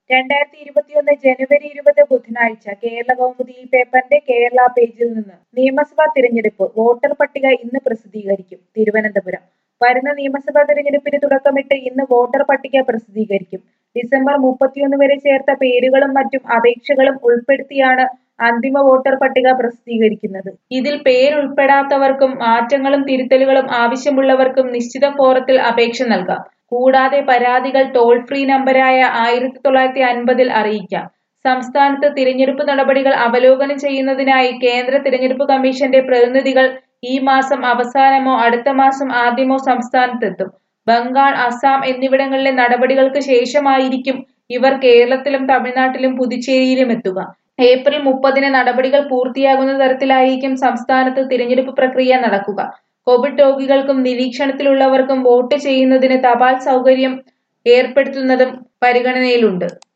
2021 ജനുവരി 20 ബുധനാഴ്ച കേരളകൗമുദി പേപ്പറിന്റെ കേരള പേജിൽ നിന്ന് നിയമസഭാ തിരഞ്ഞെടുപ്പ് വോട്ടർ പട്ടിക ഇന്ന് പ്രസിദ്ധീകരിക്കും. തിരുവനന്തപുരം വരുന്ന നിയമസഭാ തിരഞ്ഞെടുപ്പിന് തുടക്കമിട്ട് ഇന്ന് വോട്ടർ പട്ടിക പ്രസിദ്ധീകരിക്കും. ഡിസംബർ 31 വരെ ചേർത്ത പേരുകളും മറ്റും അപേക്ഷകളും ഉൾപ്പെടുത്തിയാണ് അന്തിമ വോട്ടർ പട്ടിക പ്രസിദ്ധീകരിക്കുന്നത്. ഇതിൽ പേരുൾപ്പെടാത്തവർക്കും മാറ്റങ്ങളും തിരുത്തലുകളും ആവശ്യമുള്ളവർക്കും നിശ്ചിത ഫോറത്തിൽ അപേക്ഷ നൽകാം. കൂടാതെ പരാതികൾ ടോൾ ഫ്രീ നമ്പരായ 1950 അറിയിക്കാം. സംസ്ഥാനത്ത് തിരഞ്ഞെടുപ്പ് നടപടികൾ അവലോകനം ചെയ്യുന്നതിനായി കേന്ദ്ര തിരഞ്ഞെടുപ്പ് കമ്മീഷന്റെ പ്രതിനിധികൾ ഈ മാസം അവസാനമോ അടുത്ത മാസം ആദ്യമോ സംസ്ഥാനത്തെത്തും. ബംഗാൾ, അസം എന്നിവിടങ്ങളിലെ നടപടികൾക്ക് ശേഷമായിരിക്കും ഇവർ കേരളത്തിലും തമിഴ്നാട്ടിലും പുതുച്ചേരിയിലും എത്തുക. ഏപ്രിൽ 30 നടപടികൾ പൂർത്തിയാകുന്ന തരത്തിലായിരിക്കും സംസ്ഥാനത്ത് തിരഞ്ഞെടുപ്പ് പ്രക്രിയ നടക്കുക. കോവിഡ് രോഗികൾക്കും നിരീക്ഷണത്തിലുള്ളവർക്കും വോട്ട് ചെയ്യുന്നതിന് തപാൽ സൗകര്യം ഏർപ്പെടുത്തുന്നതും പരിഗണനയിലുണ്ട്.